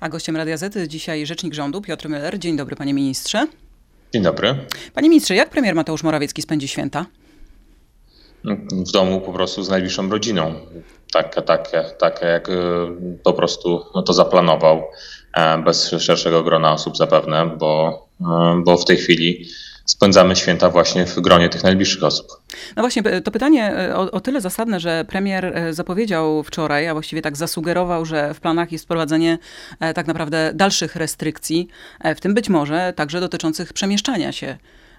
A gościem Radia Z dzisiaj rzecznik rządu Piotr Müller. Dzień dobry, panie ministrze. Dzień dobry. Panie ministrze, jak premier Mateusz Morawiecki spędzi święta? W domu po prostu z najbliższą rodziną. Tak jak po prostu to zaplanował, bez szerszego grona osób zapewne, bo w tej chwili spędzamy święta właśnie w gronie tych najbliższych osób. No właśnie, to pytanie o tyle zasadne, że premier zapowiedział wczoraj, a właściwie tak zasugerował, że w planach jest wprowadzenie tak naprawdę dalszych restrykcji, w tym być może także dotyczących przemieszczania się.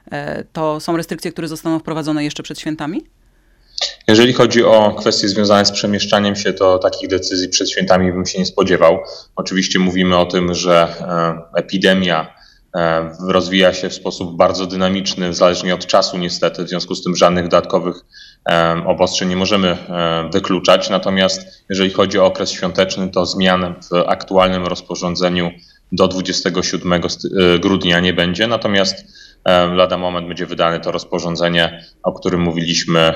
To są restrykcje, które zostaną wprowadzone jeszcze przed świętami? Jeżeli chodzi o kwestie związane z przemieszczaniem się, to takich decyzji przed świętami bym się nie spodziewał. Oczywiście mówimy o tym, że epidemia rozwija się w sposób bardzo dynamiczny, zależnie od czasu niestety, w związku z tym żadnych dodatkowych obostrzeń nie możemy wykluczać. Natomiast jeżeli chodzi o okres świąteczny, to zmian w aktualnym rozporządzeniu do 27 grudnia nie będzie. Natomiast lada moment będzie wydane to rozporządzenie, o którym mówiliśmy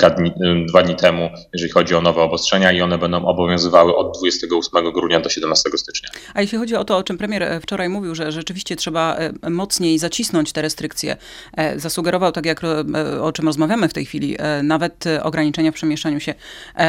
2 dni temu, jeżeli chodzi o nowe obostrzenia i one będą obowiązywały od 28 grudnia do 17 stycznia. A jeśli chodzi o to, o czym premier wczoraj mówił, że rzeczywiście trzeba mocniej zacisnąć te restrykcje, zasugerował, tak jak o czym rozmawiamy w tej chwili, nawet ograniczenia w przemieszczaniu się.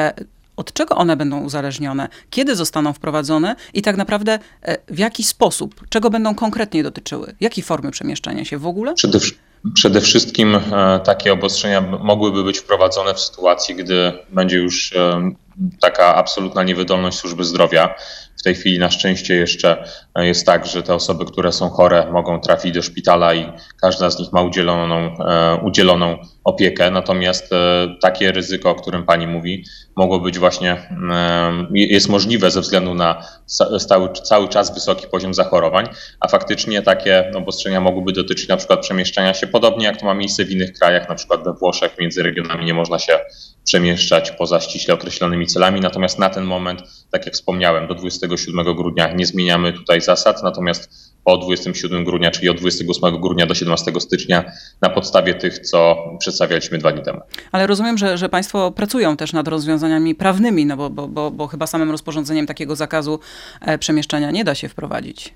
Od czego one będą uzależnione? Kiedy zostaną wprowadzone? I tak naprawdę w jaki sposób? Czego będą konkretnie dotyczyły? Jakiej formy przemieszczania się w ogóle? Przede wszystkim takie obostrzenia mogłyby być wprowadzone w sytuacji, gdy będzie już taka absolutna niewydolność służby zdrowia. W tej chwili na szczęście jeszcze jest tak, że te osoby, które są chore, mogą trafić do szpitala i każda z nich ma udzieloną opiekę. Natomiast takie ryzyko, o którym pani mówi, mogło być właśnie, jest możliwe ze względu na cały czas wysoki poziom zachorowań, a faktycznie takie obostrzenia mogłyby dotyczyć na przykład przemieszczania się podobnie jak to ma miejsce w innych krajach, na przykład we Włoszech między regionami nie można się przemieszczać poza ściśle określonymi celami. Natomiast na ten moment, tak jak wspomniałem, do 27 grudnia nie zmieniamy tutaj zasad, natomiast po 27 grudnia, czyli od 28 grudnia do 17 stycznia na podstawie tych, co przedstawialiśmy 2 dni temu. Ale rozumiem, że państwo pracują też nad rozwiązaniami prawnymi, no bo chyba samym rozporządzeniem takiego zakazu przemieszczania nie da się wprowadzić.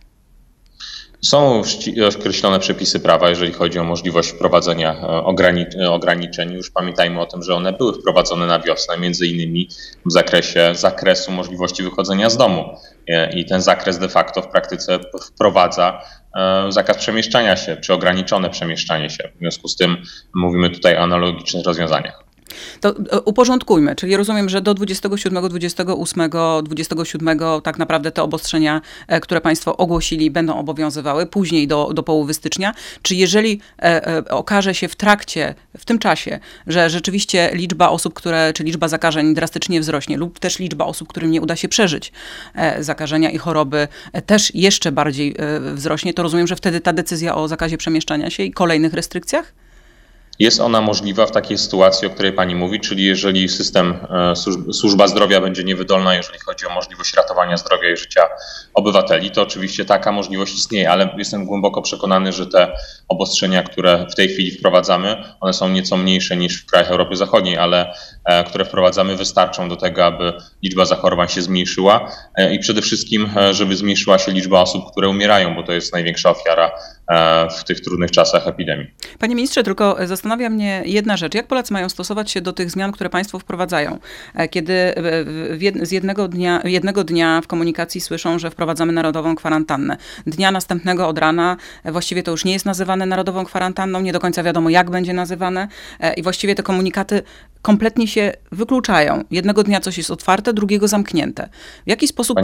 Są określone przepisy prawa, jeżeli chodzi o możliwość wprowadzenia ograniczeń. Już pamiętajmy o tym, że one były wprowadzone na wiosnę, między innymi w zakresu możliwości wychodzenia z domu. I ten zakres de facto w praktyce wprowadza zakaz przemieszczania się, czy ograniczone przemieszczanie się. W związku z tym mówimy tutaj o analogicznych rozwiązaniach. To uporządkujmy, czyli rozumiem, że do 27, 28, 27 tak naprawdę te obostrzenia, które państwo ogłosili, będą obowiązywały, później do połowy stycznia. Czy jeżeli okaże się w tym czasie, że rzeczywiście liczba osób, czy liczba zakażeń drastycznie wzrośnie lub też liczba osób, którym nie uda się przeżyć zakażenia i choroby też jeszcze bardziej wzrośnie, to rozumiem, że wtedy ta decyzja o zakazie przemieszczania się i kolejnych restrykcjach? Jest ona możliwa w takiej sytuacji, o której pani mówi, czyli jeżeli służba zdrowia będzie niewydolna, jeżeli chodzi o możliwość ratowania zdrowia i życia obywateli, to oczywiście taka możliwość istnieje, ale jestem głęboko przekonany, że te obostrzenia, które w tej chwili wprowadzamy, one są nieco mniejsze niż w krajach Europy Zachodniej, ale które wprowadzamy, wystarczą do tego, aby liczba zachorowań się zmniejszyła i przede wszystkim, żeby zmniejszyła się liczba osób, które umierają, bo to jest największa ofiara w tych trudnych czasach epidemii. Panie ministrze, tylko zastanawia mnie jedna rzecz. Jak Polacy mają stosować się do tych zmian, które państwo wprowadzają? Kiedy z jednego dnia w komunikacji słyszą, że wprowadzamy narodową kwarantannę. Dnia następnego od rana właściwie to już nie jest nazywane narodową kwarantanną, nie do końca wiadomo, jak będzie nazywane i właściwie te komunikaty kompletnie się wykluczają. Jednego dnia coś jest otwarte, drugiego zamknięte. W jaki sposób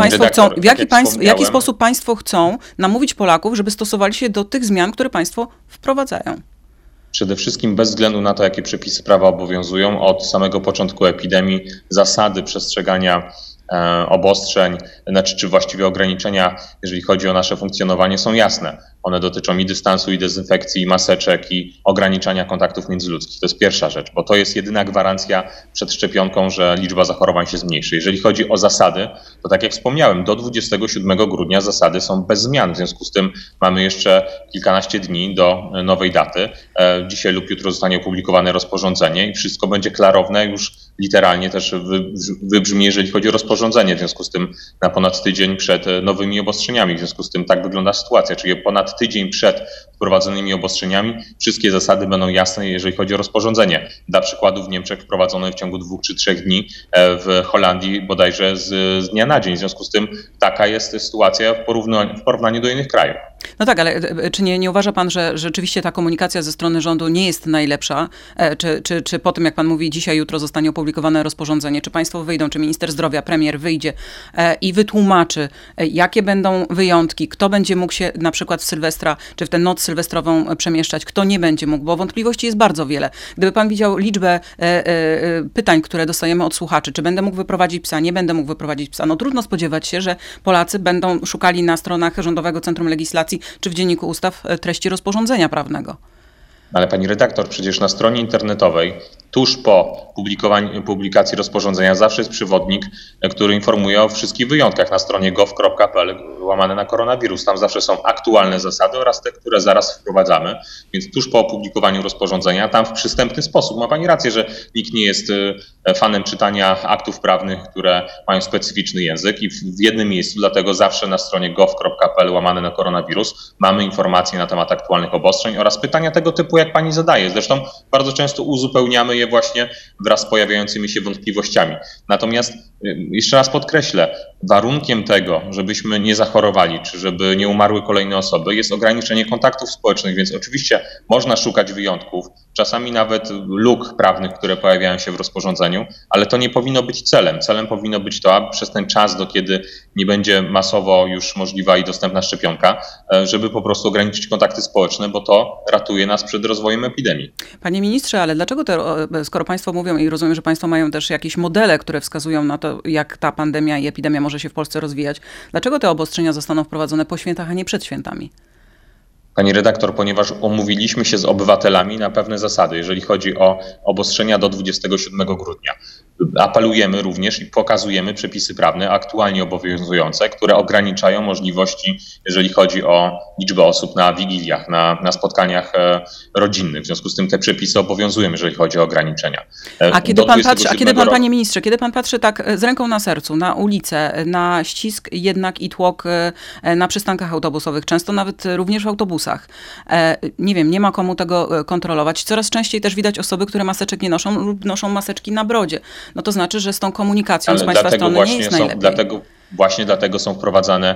państwo chcą namówić Polaków, żeby stosowali się do tych zmian, które państwo wprowadzają? Przede wszystkim bez względu na to, jakie przepisy prawa obowiązują, od samego początku epidemii zasady przestrzegania obostrzeń, czy właściwie ograniczenia, jeżeli chodzi o nasze funkcjonowanie, są jasne. One dotyczą i dystansu, i dezynfekcji, i maseczek, i ograniczania kontaktów międzyludzkich. To jest pierwsza rzecz, bo to jest jedyna gwarancja przed szczepionką, że liczba zachorowań się zmniejszy. Jeżeli chodzi o zasady, to tak jak wspomniałem, do 27 grudnia zasady są bez zmian. W związku z tym mamy jeszcze kilkanaście dni do nowej daty. Dzisiaj lub jutro zostanie opublikowane rozporządzenie i wszystko będzie klarowne już literalnie też wybrzmi, jeżeli chodzi o rozporządzenie, w związku z tym na ponad tydzień przed nowymi obostrzeniami. W związku z tym tak wygląda sytuacja, czyli ponad tydzień przed wprowadzonymi obostrzeniami wszystkie zasady będą jasne, jeżeli chodzi o rozporządzenie. Dla przykładu w Niemczech wprowadzone w ciągu 2 czy 3 dni, w Holandii bodajże z dnia na dzień. W związku z tym taka jest sytuacja w porównaniu do innych krajów. No tak, ale czy nie uważa pan, że rzeczywiście ta komunikacja ze strony rządu nie jest najlepsza? Czy po tym, jak pan mówi, dzisiaj, jutro zostanie opublikowane rozporządzenie, czy państwo wyjdą, czy minister zdrowia, premier wyjdzie i wytłumaczy, jakie będą wyjątki, kto będzie mógł się na przykład w Sylwestra, czy w tę noc sylwestrową przemieszczać, kto nie będzie mógł, bo wątpliwości jest bardzo wiele. Gdyby pan widział liczbę pytań, które dostajemy od słuchaczy, czy będę mógł wyprowadzić psa, nie będę mógł wyprowadzić psa, no trudno spodziewać się, że Polacy będą szukali na stronach Rządowego Centrum Legislacji czy w Dzienniku Ustaw treści rozporządzenia prawnego. Ale pani redaktor, przecież na stronie internetowej tuż po publikacji rozporządzenia zawsze jest przewodnik, który informuje o wszystkich wyjątkach na stronie gov.pl/koronawirus. Tam zawsze są aktualne zasady oraz te, które zaraz wprowadzamy. Więc tuż po opublikowaniu rozporządzenia, tam w przystępny sposób, ma pani rację, że nikt nie jest fanem czytania aktów prawnych, które mają specyficzny język i w jednym miejscu, dlatego zawsze na stronie gov.pl/koronawirus mamy informacje na temat aktualnych obostrzeń oraz pytania tego typu, jak pani zadaje. Zresztą bardzo często uzupełniamy je właśnie wraz z pojawiającymi się wątpliwościami. Natomiast jeszcze raz podkreślę, warunkiem tego, żebyśmy nie zachorowali, czy żeby nie umarły kolejne osoby, jest ograniczenie kontaktów społecznych, więc oczywiście można szukać wyjątków, czasami nawet luk prawnych, które pojawiają się w rozporządzeniu, ale to nie powinno być celem. Celem powinno być to, aby przez ten czas, do kiedy nie będzie masowo już możliwa i dostępna szczepionka, żeby po prostu ograniczyć kontakty społeczne, bo to ratuje nas przed rozwojem epidemii. Panie ministrze, ale dlaczego skoro państwo mówią i rozumiem, że państwo mają też jakieś modele, które wskazują na to, jak ta pandemia i epidemia może się w Polsce rozwijać, dlaczego te obostrzenia zostaną wprowadzone po świętach, a nie przed świętami? Pani redaktor, ponieważ omówiliśmy się z obywatelami na pewne zasady, jeżeli chodzi o obostrzenia do 27 grudnia. Apelujemy również i pokazujemy przepisy prawne aktualnie obowiązujące, które ograniczają możliwości, jeżeli chodzi o liczbę osób na wigiliach, na spotkaniach rodzinnych. W związku z tym te przepisy obowiązują, jeżeli chodzi o ograniczenia. Panie ministrze, kiedy pan patrzy tak z ręką na sercu, na ulicę, na ścisk jednak i tłok na przystankach autobusowych, często nawet również w autobusach, nie wiem, nie ma komu tego kontrolować. Coraz częściej też widać osoby, które maseczek nie noszą lub noszą maseczki na brodzie. No to znaczy, że z tą komunikacją z państwa strony nie jest najlepiej. Właśnie dlatego są wprowadzane,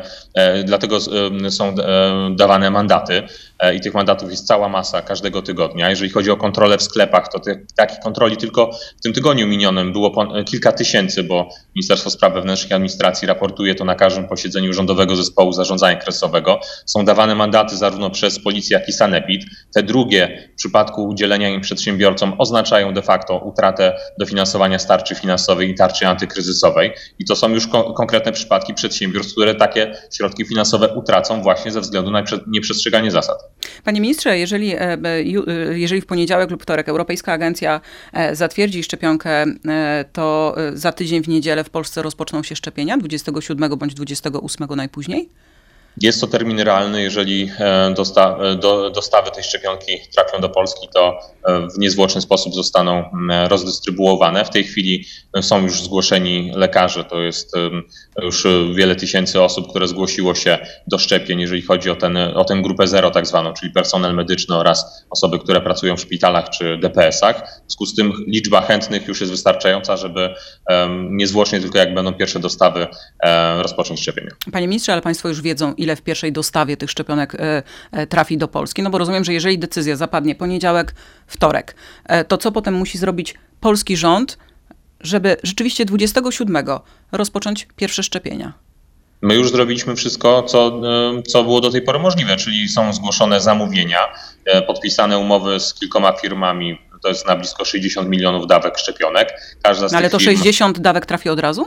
są dawane mandaty i tych mandatów jest cała masa każdego tygodnia. Jeżeli chodzi o kontrolę w sklepach, to takich kontroli tylko w tym tygodniu minionym było kilka tysięcy, bo Ministerstwo Spraw Wewnętrznych i Administracji raportuje to na każdym posiedzeniu Rządowego Zespołu Zarządzania Kryzysowego. Są dawane mandaty zarówno przez policję, jak i sanepid. Te drugie w przypadku udzielenia im przedsiębiorcom oznaczają de facto utratę dofinansowania z tarczy finansowej i tarczy antykryzysowej. I to są już konkretne przypadki przedsiębiorstw, które takie środki finansowe utracą właśnie ze względu na nieprzestrzeganie zasad. Panie ministrze, jeżeli w poniedziałek lub wtorek Europejska Agencja zatwierdzi szczepionkę, to za tydzień w niedzielę w Polsce rozpoczną się szczepienia, 27 bądź 28 najpóźniej? Jest to termin realny, jeżeli dostawy tej szczepionki trafią do Polski, to w niezwłoczny sposób zostaną rozdystrybuowane. W tej chwili są już zgłoszeni lekarze, to jest już wiele tysięcy osób, które zgłosiło się do szczepień, jeżeli chodzi o tę grupę zero tak zwaną, czyli personel medyczny oraz osoby, które pracują w szpitalach czy DPS-ach. W związku z tym liczba chętnych już jest wystarczająca, żeby niezwłocznie, tylko jak będą pierwsze dostawy, rozpocząć szczepienia. Panie ministrze, ale państwo już wiedzą, ile w pierwszej dostawie tych szczepionek trafi do Polski? No bo rozumiem, że jeżeli decyzja zapadnie poniedziałek, wtorek, to co potem musi zrobić polski rząd, żeby rzeczywiście 27 rozpocząć pierwsze szczepienia? My już zrobiliśmy wszystko, co było do tej pory możliwe, czyli są zgłoszone zamówienia, podpisane umowy z kilkoma firmami, to jest na blisko 60 milionów dawek szczepionek. Ale to 60 dawek trafi od razu?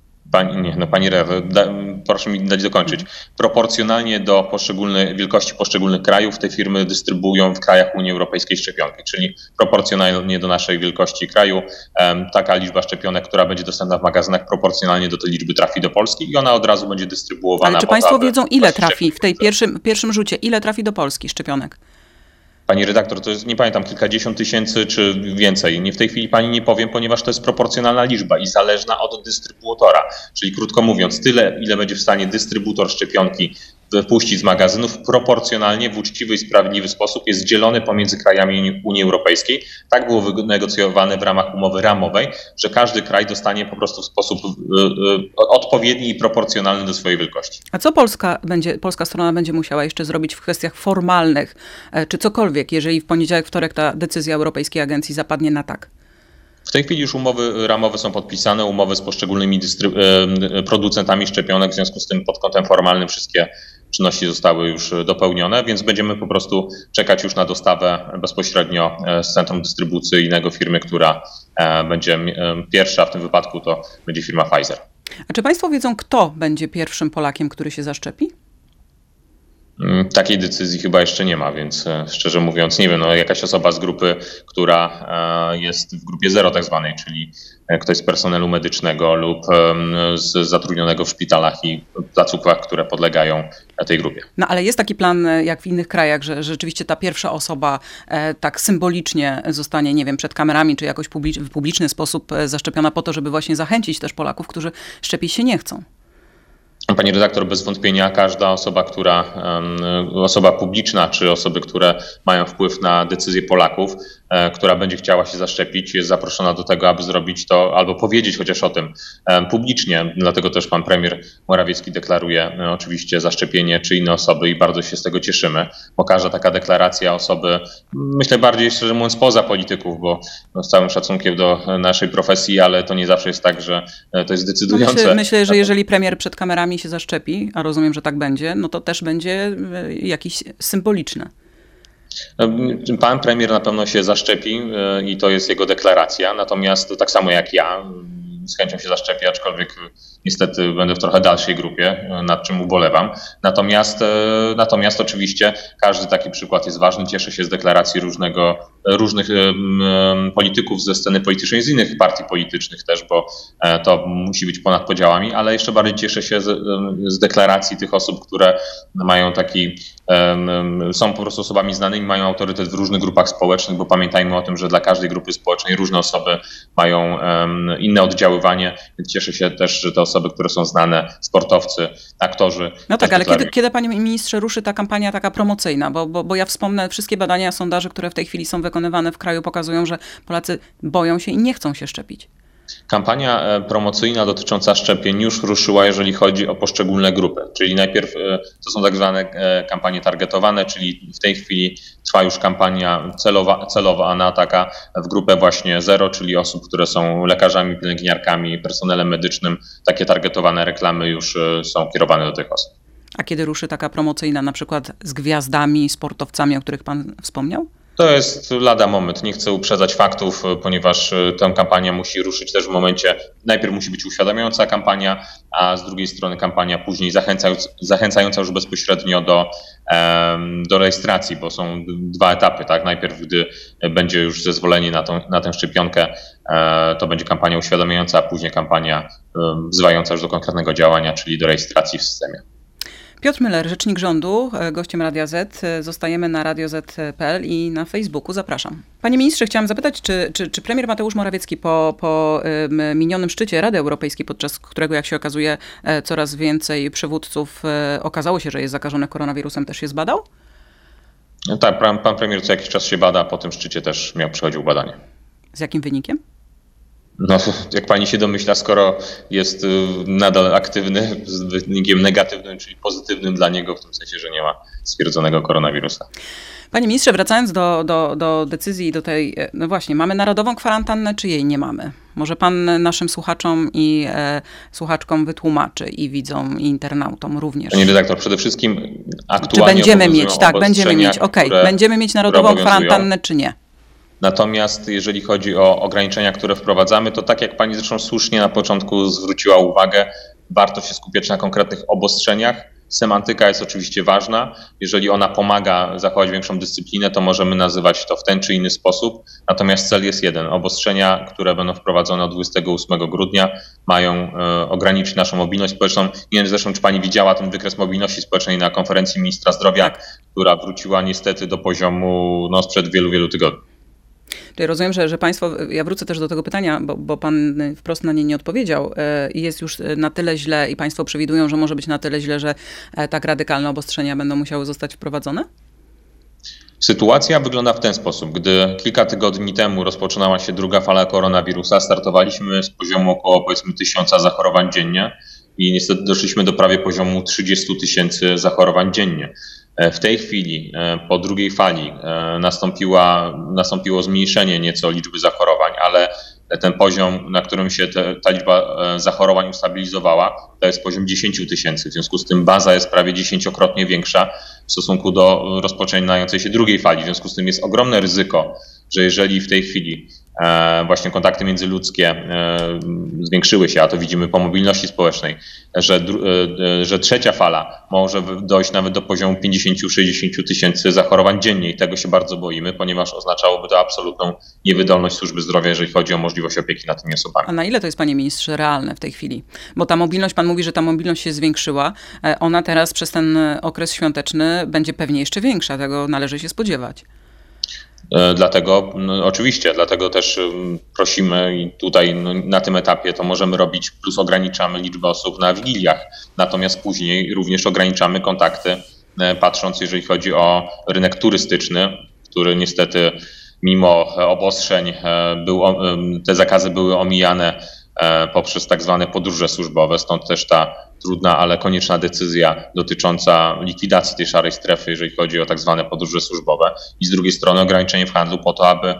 Pani Rewe, proszę mi dać dokończyć. Proporcjonalnie do wielkości poszczególnych krajów te firmy dystrybuują w krajach Unii Europejskiej szczepionki, czyli proporcjonalnie do naszej wielkości kraju taka liczba szczepionek, która będzie dostępna w magazynach, proporcjonalnie do tej liczby trafi do Polski i ona od razu będzie dystrybuowana. Ale czy państwo wiedzą, ile trafi w tej pierwszym rzucie, ile trafi do Polski szczepionek? Pani redaktor, to jest, nie pamiętam, kilkadziesiąt tysięcy czy więcej. Nie w tej chwili pani nie powiem, ponieważ to jest proporcjonalna liczba i zależna od dystrybutora. Czyli krótko mówiąc, tyle, ile będzie w stanie dystrybutor szczepionki wypuścić z magazynów, proporcjonalnie w uczciwy i sprawiedliwy sposób jest dzielony pomiędzy krajami Unii Europejskiej. Tak było wynegocjowane w ramach umowy ramowej, że każdy kraj dostanie po prostu w sposób odpowiedni i proporcjonalny do swojej wielkości. A co polska strona będzie musiała jeszcze zrobić w kwestiach formalnych, czy cokolwiek, jeżeli w poniedziałek, wtorek ta decyzja Europejskiej Agencji zapadnie na tak? W tej chwili już umowy ramowe są podpisane, umowy z poszczególnymi producentami szczepionek, w związku z tym pod kątem formalnym wszystkie czynności zostały już dopełnione, więc będziemy po prostu czekać już na dostawę bezpośrednio z centrum dystrybucyjnego firmy, która będzie pierwsza, w tym wypadku to będzie firma Pfizer. A czy państwo wiedzą, kto będzie pierwszym Polakiem, który się zaszczepi? Takiej decyzji chyba jeszcze nie ma, więc szczerze mówiąc nie wiem, jakaś osoba z grupy, która jest w grupie 0 tak zwanej, czyli ktoś z personelu medycznego lub zatrudnionego w szpitalach i placówkach, które podlegają tej grupie. No ale jest taki plan jak w innych krajach, że rzeczywiście ta pierwsza osoba tak symbolicznie zostanie, nie wiem, przed kamerami, czy jakoś w publiczny sposób zaszczepiona po to, żeby właśnie zachęcić też Polaków, którzy szczepić się nie chcą. Pani redaktor, bez wątpienia każda osoba publiczna, czy osoby, które mają wpływ na decyzje Polaków, która będzie chciała się zaszczepić, jest zaproszona do tego, aby zrobić to albo powiedzieć chociaż o tym publicznie. Dlatego też pan premier Morawiecki deklaruje oczywiście zaszczepienie czy inne osoby i bardzo się z tego cieszymy, bo każda taka deklaracja osoby, myślę bardziej szczerze mówiąc poza polityków, bo z całym szacunkiem do naszej profesji, ale to nie zawsze jest tak, że to jest decydujące. Myślę, że jeżeli premier przed kamerami się zaszczepi, a rozumiem, że tak będzie, no to też będzie jakiś symboliczne. Pan premier na pewno się zaszczepi i to jest jego deklaracja, natomiast tak samo jak ja z chęcią się zaszczepię, aczkolwiek niestety będę w trochę dalszej grupie, nad czym ubolewam. Natomiast oczywiście każdy taki przykład jest ważny. Cieszę się z deklaracji różnych polityków ze sceny politycznej, z innych partii politycznych też, bo to musi być ponad podziałami, ale jeszcze bardziej cieszę się z deklaracji tych osób, które mają są po prostu osobami znanymi, mają autorytet w różnych grupach społecznych, bo pamiętajmy o tym, że dla każdej grupy społecznej różne osoby mają inne oddziaływanie, więc cieszę się też, że te osoby, które są znane, sportowcy, aktorzy. No tak, ale kiedy panie ministrze ruszy ta kampania taka promocyjna, bo ja wspomnę, wszystkie badania, sondaże, które w tej chwili są wykonywane w kraju, pokazują, że Polacy boją się i nie chcą się szczepić. Kampania promocyjna dotycząca szczepień już ruszyła, jeżeli chodzi o poszczególne grupy, czyli najpierw to są tak zwane kampanie targetowane, czyli w tej chwili trwa już kampania celowa taka w grupę właśnie 0, czyli osób, które są lekarzami, pielęgniarkami, personelem medycznym. Takie targetowane reklamy już są kierowane do tych osób. A kiedy ruszy taka promocyjna, na przykład z gwiazdami, sportowcami, o których pan wspomniał? To jest lada moment. Nie chcę uprzedzać faktów, ponieważ tę kampanię musi ruszyć też w momencie, najpierw musi być uświadamiająca kampania, a z drugiej strony kampania później zachęcająca już bezpośrednio do rejestracji, bo są 2 etapy. Tak? Najpierw, gdy będzie już zezwolenie na tę szczepionkę, to będzie kampania uświadamiająca, a później kampania wzywająca już do konkretnego działania, czyli do rejestracji w systemie. Piotr Müller, rzecznik rządu, gościem Radia Z. Zostajemy na radioz.pl i na Facebooku. Zapraszam. Panie ministrze, chciałam zapytać, czy premier Mateusz Morawiecki po minionym szczycie Rady Europejskiej, podczas którego, jak się okazuje, coraz więcej przywódców okazało się, że jest zakażonych koronawirusem, też się zbadał? Tak, pan premier co jakiś czas się bada, po tym szczycie też przechodził badanie. Z jakim wynikiem? No, jak pani się domyśla, skoro jest nadal aktywny z wynikiem negatywnym, czyli pozytywnym dla niego, w tym sensie, że nie ma stwierdzonego koronawirusa. Panie ministrze, wracając do decyzji, do tej, no właśnie, mamy narodową kwarantannę, czy jej nie mamy? Może pan naszym słuchaczom i słuchaczkom wytłumaczy i widzom, i internautom również. Panie redaktor, przede wszystkim aktualnie czy będziemy mieć, będziemy mieć narodową kwarantannę, czy nie? Natomiast jeżeli chodzi o ograniczenia, które wprowadzamy, to tak jak pani zresztą słusznie na początku zwróciła uwagę, warto się skupiać na konkretnych obostrzeniach, Semantyka jest oczywiście ważna. Jeżeli ona pomaga zachować większą dyscyplinę, to możemy nazywać to w ten czy inny sposób. Natomiast cel jest jeden. Obostrzenia, które będą wprowadzone od 28 grudnia, mają ograniczyć naszą mobilność społeczną. Nie wiem zresztą, czy pani widziała ten wykres mobilności społecznej na konferencji ministra zdrowia, która wróciła niestety do poziomu sprzed wielu, wielu tygodni. Czyli rozumiem, że państwo, ja wrócę też do tego pytania, bo pan wprost na nie nie odpowiedział. Jest już na tyle źle i państwo przewidują, że może być na tyle źle, że tak radykalne obostrzenia będą musiały zostać wprowadzone? Sytuacja wygląda w ten sposób. Gdy kilka tygodni temu rozpoczynała się druga fala koronawirusa, startowaliśmy z poziomu około powiedzmy 1000 zachorowań dziennie i niestety doszliśmy do prawie poziomu 30 000 zachorowań dziennie. W tej chwili, po drugiej fali, nastąpiło zmniejszenie nieco liczby zachorowań, ale ten poziom, na którym się ta liczba zachorowań ustabilizowała, to jest poziom 10 000. W związku z tym baza jest prawie 10-krotnie większa w stosunku do rozpoczynającej się drugiej fali. W związku z tym jest ogromne ryzyko, że jeżeli w tej chwili właśnie kontakty międzyludzkie zwiększyły się, a to widzimy po mobilności społecznej, że trzecia fala może dojść nawet do poziomu 50-60 tysięcy zachorowań dziennie i tego się bardzo boimy, ponieważ oznaczałoby to absolutną niewydolność służby zdrowia, jeżeli chodzi o możliwość opieki nad tymi osobami. A na ile to jest, panie ministrze, realne w tej chwili? Bo ta mobilność, pan mówi, że ta mobilność się zwiększyła, ona teraz przez ten okres świąteczny będzie pewnie jeszcze większa, tego należy się spodziewać. Dlatego oczywiście, dlatego też prosimy i tutaj na tym etapie to możemy robić, plus ograniczamy liczbę osób na wigiliach. Natomiast później również ograniczamy kontakty, patrząc jeżeli chodzi o rynek turystyczny, który niestety mimo obostrzeń te zakazy były omijane poprzez tak zwane podróże służbowe, stąd też ta trudna, ale konieczna decyzja dotycząca likwidacji tej szarej strefy, jeżeli chodzi o tak zwane podróże służbowe i z drugiej strony ograniczenie w handlu po to, aby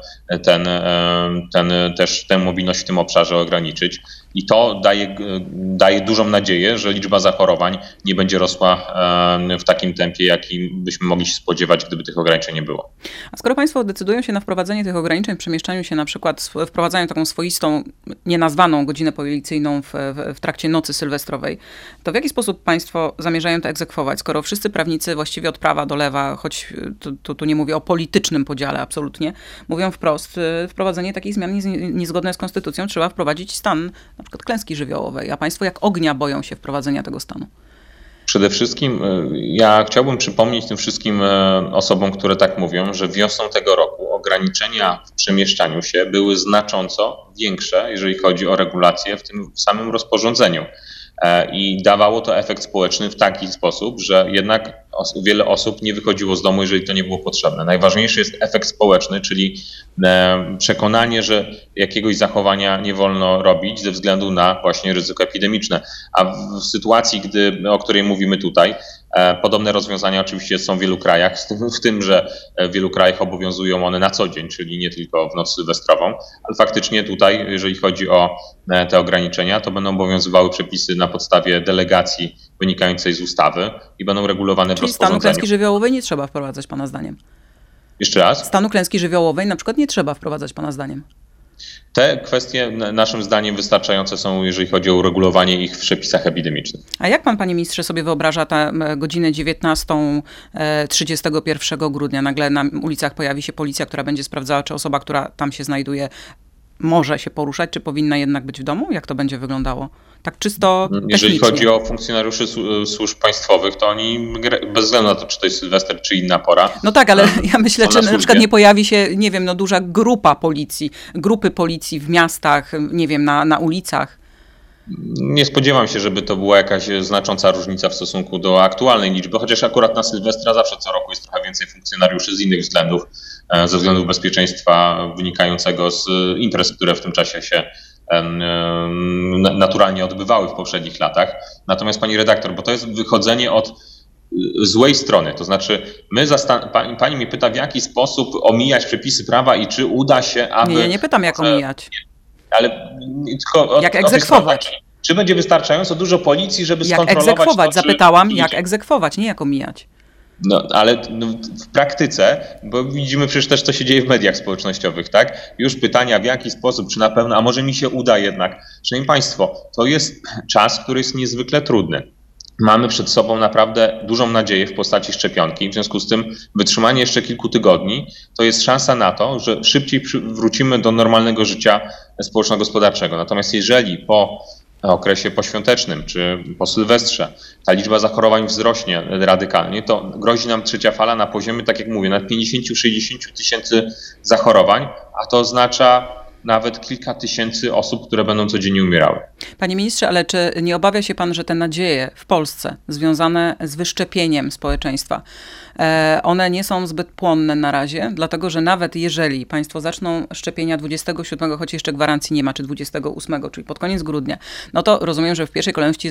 tę mobilność w tym obszarze ograniczyć. I to daje dużą nadzieję, że liczba zachorowań nie będzie rosła w takim tempie, jakim byśmy mogli się spodziewać, gdyby tych ograniczeń nie było. A skoro państwo decydują się na wprowadzenie tych ograniczeń w przemieszczaniu się, na przykład wprowadzają taką swoistą, nienazwaną godzinę policyjną w trakcie nocy sylwestrowej, to w jaki sposób państwo zamierzają to egzekwować, skoro wszyscy prawnicy właściwie od prawa do lewa, choć tu nie mówię o politycznym podziale absolutnie, mówią wprost, wprowadzenie takich zmian niezgodne z konstytucją trzeba wprowadzić stan na przykład klęski żywiołowej, a państwo jak ognia boją się wprowadzenia tego stanu. Przede wszystkim ja chciałbym przypomnieć tym wszystkim osobom, które tak mówią, że wiosną tego roku ograniczenia w przemieszczaniu się były znacząco większe, jeżeli chodzi o regulacje w tym samym rozporządzeniu. I dawało to efekt społeczny w taki sposób, że jednak wiele osób nie wychodziło z domu, jeżeli to nie było potrzebne. Najważniejszy jest efekt społeczny, czyli przekonanie, że jakiegoś zachowania nie wolno robić ze względu na właśnie ryzyko epidemiczne. A w sytuacji, o której mówimy tutaj, podobne rozwiązania oczywiście są w wielu krajach, w tym, że w wielu krajach obowiązują one na co dzień, czyli nie tylko w noc sylwestrową, ale faktycznie tutaj, jeżeli chodzi o te ograniczenia, to będą obowiązywały przepisy na podstawie delegacji wynikającej z ustawy i będą regulowane w rozporządzeniu. Stanu klęski żywiołowej nie trzeba wprowadzać, pana zdaniem? Jeszcze raz? Stanu klęski żywiołowej na przykład nie trzeba wprowadzać, pana zdaniem? Te kwestie naszym zdaniem wystarczające są, jeżeli chodzi o uregulowanie ich w przepisach epidemicznych. A jak pan, panie ministrze, sobie wyobraża tę godzinę 19:31 grudnia? Nagle na ulicach pojawi się policja, która będzie sprawdzała, czy osoba, która tam się znajduje, może się poruszać, czy powinna jednak być w domu? Jak to będzie wyglądało? Tak czysto technicznie. Jeżeli chodzi o funkcjonariuszy służb państwowych, to oni bez względu na to, czy to jest Sylwester, czy inna pora. No tak, ale ja myślę, czy na przykład nie pojawi się, nie wiem, duża grupa policji, grupy policji w miastach, nie wiem, na ulicach. Nie spodziewam się, żeby to była jakaś znacząca różnica w stosunku do aktualnej liczby, chociaż akurat na Sylwestra zawsze co roku jest trochę więcej funkcjonariuszy z innych względów, ze względów bezpieczeństwa wynikającego z imprez, które w tym czasie się naturalnie odbywały w poprzednich latach. Natomiast pani redaktor, bo to jest wychodzenie od złej strony, to znaczy pani mnie pyta, w jaki sposób omijać przepisy prawa i czy uda się, aby... Nie, ja nie pytam, jak omijać. Ale tylko jak egzekwować? Czy będzie wystarczająco dużo policji, żeby skontrolować... Jak egzekwować? To, zapytałam, jak egzekwować, nie jak omijać. No, ale w praktyce, bo widzimy przecież też, co się dzieje w mediach społecznościowych, tak? Już pytania, w jaki sposób, czy na pewno, a może mi się uda jednak. Szanowni Państwo, to jest czas, który jest niezwykle trudny. mamy przed sobą naprawdę dużą nadzieję w postaci szczepionki. W związku z tym wytrzymanie jeszcze kilku tygodni to jest szansa na to, że szybciej wrócimy do normalnego życia społeczno-gospodarczego. Natomiast jeżeli po okresie poświątecznym czy po Sylwestrze ta liczba zachorowań wzrośnie radykalnie, to grozi nam trzecia fala na poziomie, tak jak mówię, nad 50-60 tysięcy zachorowań, a to oznacza nawet kilka tysięcy osób, które będą codziennie umierały. Panie ministrze, ale czy nie obawia się pan, że te nadzieje w Polsce związane z wyszczepieniem społeczeństwa, one nie są zbyt płonne na razie, dlatego że nawet jeżeli państwo zaczną szczepienia 27, choć jeszcze gwarancji nie ma, czy 28, czyli pod koniec grudnia, no to rozumiem, że w pierwszej kolejności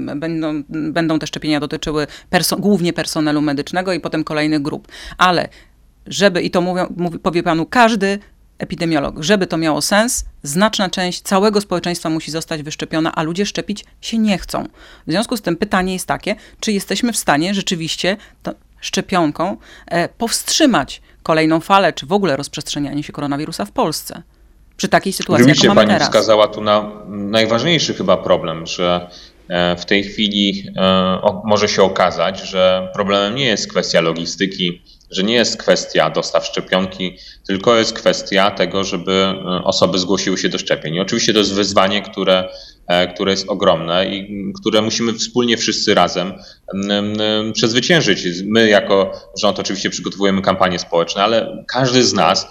będą te szczepienia dotyczyły głównie personelu medycznego i potem kolejnych grup. Ale żeby, i to powie panu każdy epidemiolog, żeby to miało sens, znaczna część całego społeczeństwa musi zostać wyszczepiona, a ludzie szczepić się nie chcą. W związku z tym pytanie jest takie, czy jesteśmy w stanie rzeczywiście szczepionką powstrzymać kolejną falę, czy w ogóle rozprzestrzenianie się koronawirusa w Polsce? Przy takiej sytuacji, jaką mamy teraz. Pani wskazała tu na najważniejszy chyba problem, że w tej chwili może się okazać, że problemem nie jest kwestia logistyki, że nie jest kwestia dostaw szczepionki, tylko jest kwestia tego, żeby osoby zgłosiły się do szczepień. I oczywiście to jest wyzwanie, które jest ogromne i które musimy wspólnie wszyscy razem przezwyciężyć. My jako rząd oczywiście przygotowujemy kampanie społeczne, ale każdy z nas,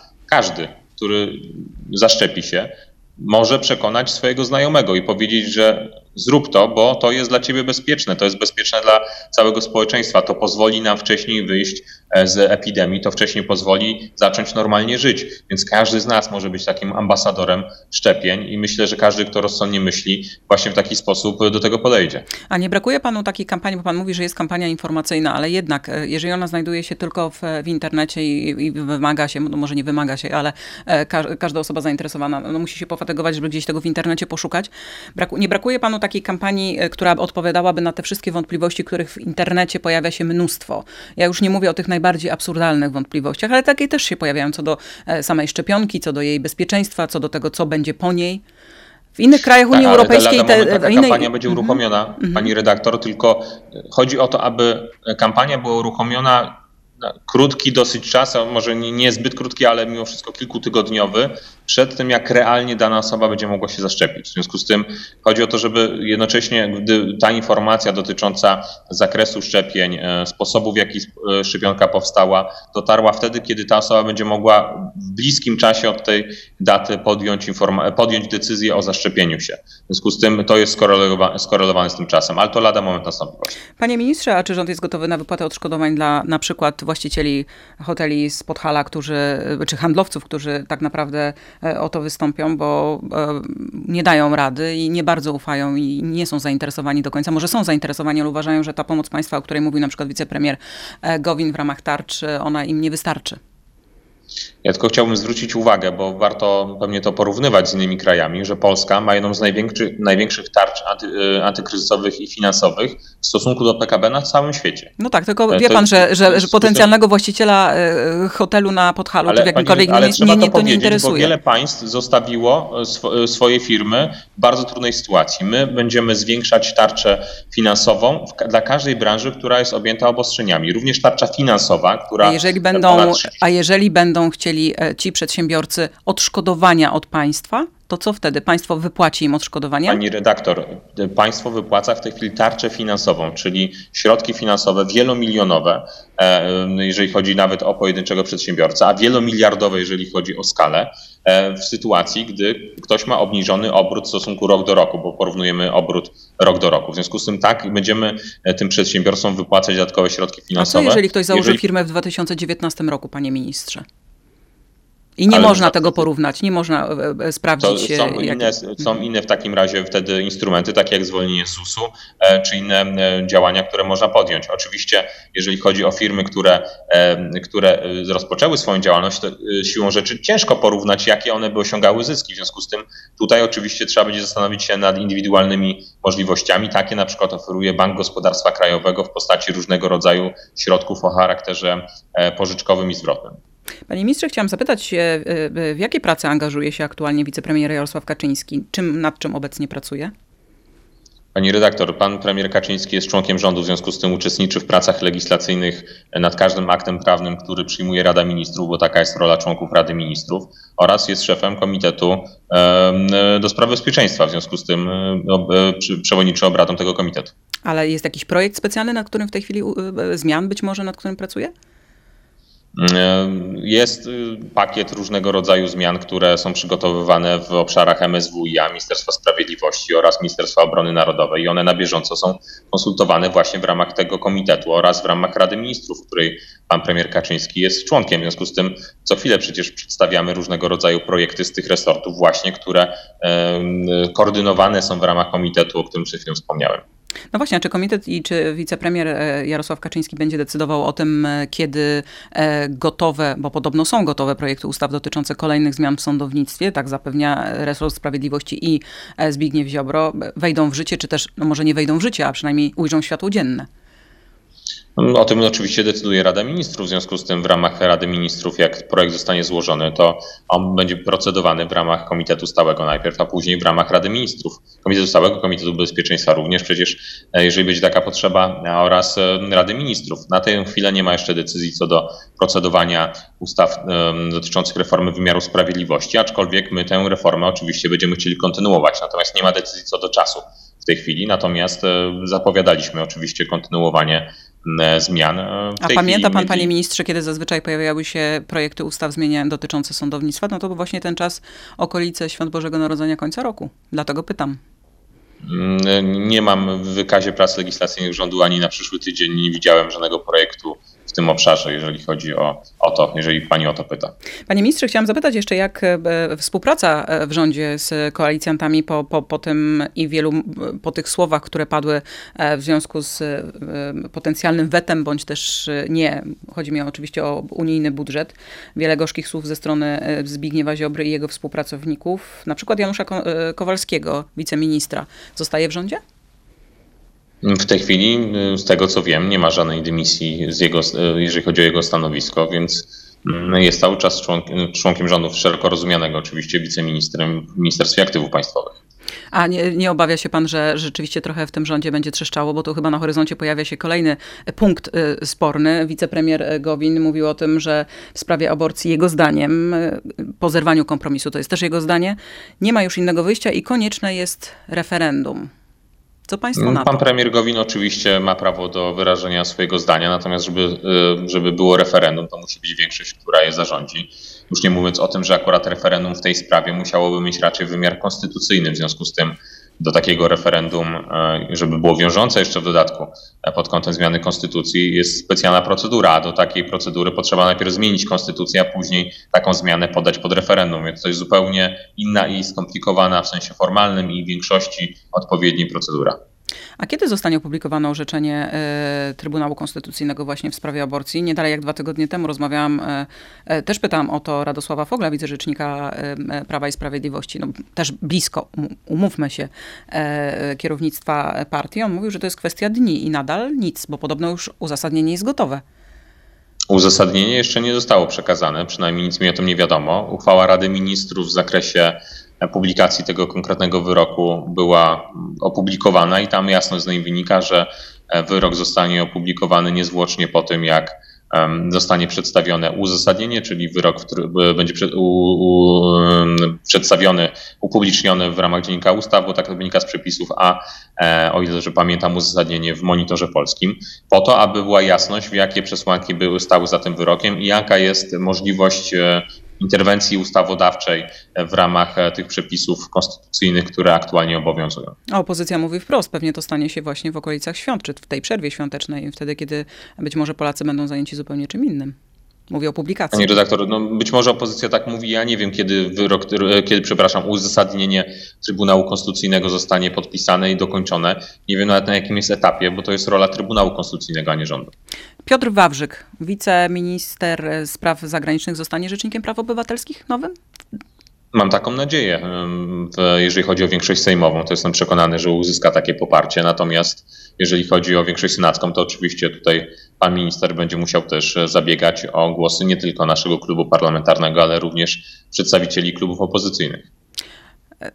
który zaszczepi się, może przekonać swojego znajomego i powiedzieć, że zrób to, bo to jest dla ciebie bezpieczne, to jest bezpieczne dla całego społeczeństwa. To pozwoli nam wcześniej wyjść z epidemii, to wcześniej pozwoli zacząć normalnie żyć. Więc każdy z nas może być takim ambasadorem szczepień i myślę, że każdy, kto rozsądnie myśli, właśnie w taki sposób do tego podejdzie. A nie brakuje panu takiej kampanii, bo pan mówi, że jest kampania informacyjna, ale jednak, jeżeli ona znajduje się tylko w internecie i wymaga się, no może nie wymaga się, ale każda osoba zainteresowana musi się pofatygować, żeby gdzieś tego w internecie poszukać. Nie brakuje panu takiej kampanii, która odpowiadałaby na te wszystkie wątpliwości, których w internecie pojawia się mnóstwo. Ja już nie mówię o tych najbardziej absurdalnych wątpliwościach, ale takie też się pojawiają co do samej szczepionki, co do jej bezpieczeństwa, co do tego, co będzie po niej. W innych krajach Unii Europejskiej... Taka kampania będzie uruchomiona, pani redaktor, tylko chodzi o to, aby kampania była uruchomiona krótki dosyć czas, a może nie zbyt krótki, ale mimo wszystko kilkutygodniowy, przed tym jak realnie dana osoba będzie mogła się zaszczepić. W związku z tym chodzi o to, żeby jednocześnie, gdy ta informacja dotycząca zakresu szczepień, sposobu w jaki szczepionka powstała, dotarła wtedy, kiedy ta osoba będzie mogła w bliskim czasie od tej daty podjąć decyzję o zaszczepieniu się. W związku z tym to jest skorelowane z tym czasem, ale to lada moment nastąpi. Panie ministrze, a czy rząd jest gotowy na wypłatę odszkodowań dla na przykład właścicieli hoteli z Podhala, czy handlowców, którzy tak naprawdę o to wystąpią, bo nie dają rady i nie bardzo ufają i nie są zainteresowani do końca. Może są zainteresowani, ale uważają, że ta pomoc państwa, o której mówił na przykład wicepremier Gowin w ramach tarcz, ona im nie wystarczy. Ja tylko chciałbym zwrócić uwagę, bo warto pewnie to porównywać z innymi krajami, że Polska ma jedną z największych tarcz antykryzysowych i finansowych w stosunku do PKB na całym świecie. No tak, tylko wie pan, że potencjalnego właściciela hotelu na Podhalu czy w jakimkolwiek to nie interesuje. Bo wiele państw zostawiło swoje firmy w bardzo trudnej sytuacji. My będziemy zwiększać tarczę finansową dla każdej branży, która jest objęta obostrzeniami. Również tarcza finansowa, która... A jeżeli będą chcieli ci przedsiębiorcy odszkodowania od państwa, to co wtedy? Państwo wypłaci im odszkodowania? Pani redaktor, państwo wypłaca w tej chwili tarczę finansową, czyli środki finansowe wielomilionowe, jeżeli chodzi nawet o pojedynczego przedsiębiorcę, a wielomiliardowe, jeżeli chodzi o skalę, w sytuacji, gdy ktoś ma obniżony obrót w stosunku rok do roku, bo porównujemy obrót rok do roku. W związku z tym tak, będziemy tym przedsiębiorcom wypłacać dodatkowe środki finansowe. A co jeżeli ktoś założył firmę w 2019 roku, panie ministrze? I nie można tego porównać, nie można sprawdzić. Są inne w takim razie wtedy instrumenty, takie jak zwolnienie z ZUS-u, czy inne działania, które można podjąć. Oczywiście, jeżeli chodzi o firmy, które rozpoczęły swoją działalność, to siłą rzeczy ciężko porównać, jakie one by osiągały zyski. W związku z tym tutaj oczywiście trzeba będzie zastanowić się nad indywidualnymi możliwościami. Takie na przykład oferuje Bank Gospodarstwa Krajowego w postaci różnego rodzaju środków o charakterze pożyczkowym i zwrotnym. Panie ministrze, chciałam zapytać, w jakie prace angażuje się aktualnie wicepremier Jarosław Kaczyński? Nad czym obecnie pracuje? Pani redaktor, pan premier Kaczyński jest członkiem rządu, w związku z tym uczestniczy w pracach legislacyjnych nad każdym aktem prawnym, który przyjmuje Rada Ministrów, bo taka jest rola członków Rady Ministrów, oraz jest szefem Komitetu do Spraw Bezpieczeństwa, w związku z tym przewodniczy obradom tego komitetu. Ale jest jakiś projekt specjalny, nad którym w tej chwili, zmian być może, nad którym pracuje? Jest pakiet różnego rodzaju zmian, które są przygotowywane w obszarach MSWiA, Ministerstwa Sprawiedliwości oraz Ministerstwa Obrony Narodowej i one na bieżąco są konsultowane właśnie w ramach tego komitetu oraz w ramach Rady Ministrów, w której pan premier Kaczyński jest członkiem. W związku z tym co chwilę przecież przedstawiamy różnego rodzaju projekty z tych resortów właśnie, które koordynowane są w ramach komitetu, o którym przed chwilą wspomniałem. No właśnie, a czy komitet i czy wicepremier Jarosław Kaczyński będzie decydował o tym, kiedy gotowe, bo podobno są gotowe projekty ustaw dotyczące kolejnych zmian w sądownictwie, tak zapewnia resort sprawiedliwości i Zbigniew Ziobro, wejdą w życie, czy też, no może nie wejdą w życie, a przynajmniej ujrzą światło dzienne? O tym oczywiście decyduje Rada Ministrów, w związku z tym w ramach Rady Ministrów, jak projekt zostanie złożony, to on będzie procedowany w ramach Komitetu Stałego najpierw, a później w ramach Rady Ministrów. Komitetu Stałego, Komitetu Bezpieczeństwa również przecież, jeżeli będzie taka potrzeba, oraz Rady Ministrów. Na tę chwilę nie ma jeszcze decyzji co do procedowania ustaw dotyczących reformy wymiaru sprawiedliwości, aczkolwiek my tę reformę oczywiście będziemy chcieli kontynuować, natomiast nie ma decyzji co do czasu w tej chwili, natomiast zapowiadaliśmy oczywiście kontynuowanie zmian. A pamięta pan, panie ministrze, kiedy zazwyczaj pojawiały się projekty ustaw dotyczące sądownictwa? No to był właśnie ten czas, okolice Świąt Bożego Narodzenia, końca roku. Dlatego pytam. Nie mam w wykazie prac legislacyjnych rządu ani na przyszły tydzień nie widziałem żadnego projektu w tym obszarze, jeżeli chodzi o to, jeżeli pani o to pyta. Panie ministrze, chciałam zapytać jeszcze, jak współpraca w rządzie z koalicjantami po tym i po tych słowach, które padły w związku z potencjalnym wetem, bądź też nie. Chodzi mi oczywiście o unijny budżet. Wiele gorzkich słów ze strony Zbigniewa Ziobry i jego współpracowników, na przykład Janusza Kowalskiego, wiceministra. Zostaje w rządzie? W tej chwili, z tego co wiem, nie ma żadnej dymisji jeżeli chodzi o jego stanowisko, więc jest cały czas członkiem rządu szeroko rozumianego, oczywiście wiceministrem w Ministerstwie Aktywów Państwowych. A nie obawia się pan, że rzeczywiście trochę w tym rządzie będzie trzeszczało, bo tu chyba na horyzoncie pojawia się kolejny punkt sporny. Wicepremier Gowin mówił o tym, że w sprawie aborcji jego zdaniem, po zerwaniu kompromisu, to jest też jego zdanie, nie ma już innego wyjścia i konieczne jest referendum. Co państwo na to? Pan premier Gowin oczywiście ma prawo do wyrażenia swojego zdania, natomiast żeby było referendum, to musi być większość, która je zarządzi. Już nie mówiąc o tym, że akurat referendum w tej sprawie musiałoby mieć raczej wymiar konstytucyjny, w związku z tym do takiego referendum, żeby było wiążące jeszcze w dodatku pod kątem zmiany konstytucji, jest specjalna procedura, a do takiej procedury potrzeba najpierw zmienić konstytucję, a później taką zmianę podać pod referendum. Więc to jest zupełnie inna i skomplikowana w sensie formalnym i większości odpowiedniej procedura. A kiedy zostanie opublikowane orzeczenie Trybunału Konstytucyjnego właśnie w sprawie aborcji? Nie dalej jak 2 tygodnie temu rozmawiałam, też pytałam o to Radosława Fogla, wicerzecznika Prawa i Sprawiedliwości, no, też blisko, umówmy się, kierownictwa partii. On mówił, że to jest kwestia dni i nadal nic, bo podobno już uzasadnienie jest gotowe. Uzasadnienie jeszcze nie zostało przekazane, przynajmniej nic mi o tym nie wiadomo. Uchwała Rady Ministrów w zakresie publikacji tego konkretnego wyroku była opublikowana i tam jasno z niej wynika, że wyrok zostanie opublikowany niezwłocznie po tym, jak zostanie przedstawione uzasadnienie, czyli wyrok, który będzie przedstawiony, upubliczniony w ramach Dziennika Ustaw, bo tak to wynika z przepisów, a o ile dobrze pamiętam, uzasadnienie w Monitorze Polskim, po to, aby była jasność, jakie przesłanki stały za tym wyrokiem i jaka jest możliwość interwencji ustawodawczej w ramach tych przepisów konstytucyjnych, które aktualnie obowiązują. A opozycja mówi wprost, pewnie to stanie się właśnie w okolicach świąt, czy w tej przerwie świątecznej, wtedy, kiedy być może Polacy będą zajęci zupełnie czym innym. Mówię o publikacji. Panie redaktor, no być może opozycja tak mówi, ja nie wiem, kiedy uzasadnienie Trybunału Konstytucyjnego zostanie podpisane i dokończone. Nie wiem nawet na jakim jest etapie, bo to jest rola Trybunału Konstytucyjnego, a nie rządu. Piotr Wawrzyk, wiceminister spraw zagranicznych, zostanie rzecznikiem praw obywatelskich nowym? Mam taką nadzieję, jeżeli chodzi o większość sejmową, to jestem przekonany, że uzyska takie poparcie. Natomiast jeżeli chodzi o większość senacką, to oczywiście tutaj pan minister będzie musiał też zabiegać o głosy nie tylko naszego klubu parlamentarnego, ale również przedstawicieli klubów opozycyjnych.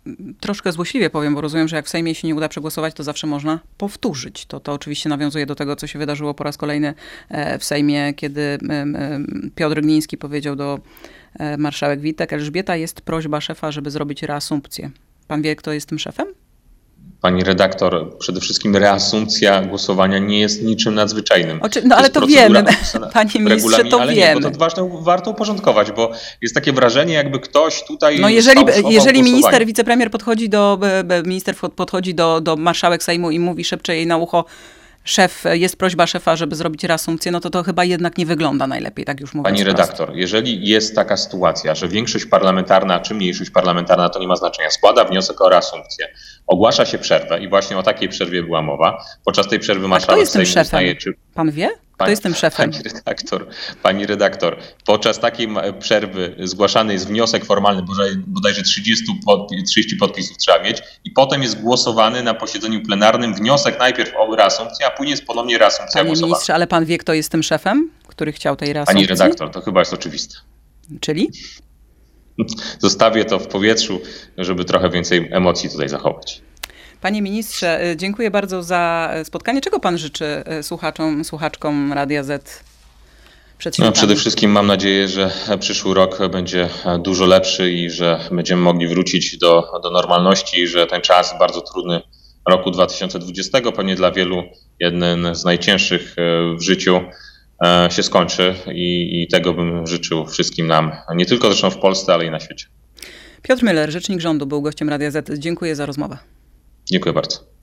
troszkę złośliwie powiem, bo rozumiem, że jak w Sejmie się nie uda przegłosować, to zawsze można powtórzyć. To oczywiście nawiązuje do tego, co się wydarzyło po raz kolejny w Sejmie, kiedy Piotr Gliński powiedział do marszałek Witek: Elżbieta, jest prośba szefa, żeby zrobić reasumpcję. Pan wie, kto jest tym szefem? Pani redaktor, przede wszystkim reasumpcja głosowania nie jest niczym nadzwyczajnym. No ale to wiemy, panie ministrze, to ale wiemy. Nie, bo to warto uporządkować, bo jest takie wrażenie, jakby ktoś tutaj No jeżeli minister, wicepremier podchodzi do marszałek Sejmu i mówi, szepcze jej na ucho: szef, jest prośba szefa, żeby zrobić reasumpcję, no to chyba jednak nie wygląda najlepiej, tak już mówiąc. Pani redaktor, jeżeli jest taka sytuacja, że większość parlamentarna czy mniejszość parlamentarna, to nie ma znaczenia, składa wniosek o reasumpcję, ogłasza się przerwę i właśnie o takiej przerwie była mowa, podczas tej przerwy marszałek Sejmu uznaje, czy... Pan wie? Kto jest tym szefem? Pani redaktor, podczas takiej przerwy zgłaszany jest wniosek formalny, bodajże 30 podpisów trzeba mieć, i potem jest głosowany na posiedzeniu plenarnym wniosek najpierw o reasumpcję, a później jest ponownie reasumpcja głosowana. Panie ministrze, ale pan wie, kto jest tym szefem, który chciał tej reasumpcji? Pani redaktor, to chyba jest oczywiste. Czyli? Zostawię to w powietrzu, żeby trochę więcej emocji tutaj zachować. Panie ministrze, dziękuję bardzo za spotkanie. Czego pan życzy słuchaczkom Radia Z przed świętami? Przede wszystkim mam nadzieję, że przyszły rok będzie dużo lepszy i że będziemy mogli wrócić do normalności i że ten czas bardzo trudny roku 2020, pewnie dla wielu jeden z najcięższych w życiu, się skończy i tego bym życzył wszystkim nam, nie tylko zresztą w Polsce, ale i na świecie. Piotr Müller, rzecznik rządu, był gościem Radia Z. Dziękuję za rozmowę. Dziękuję bardzo.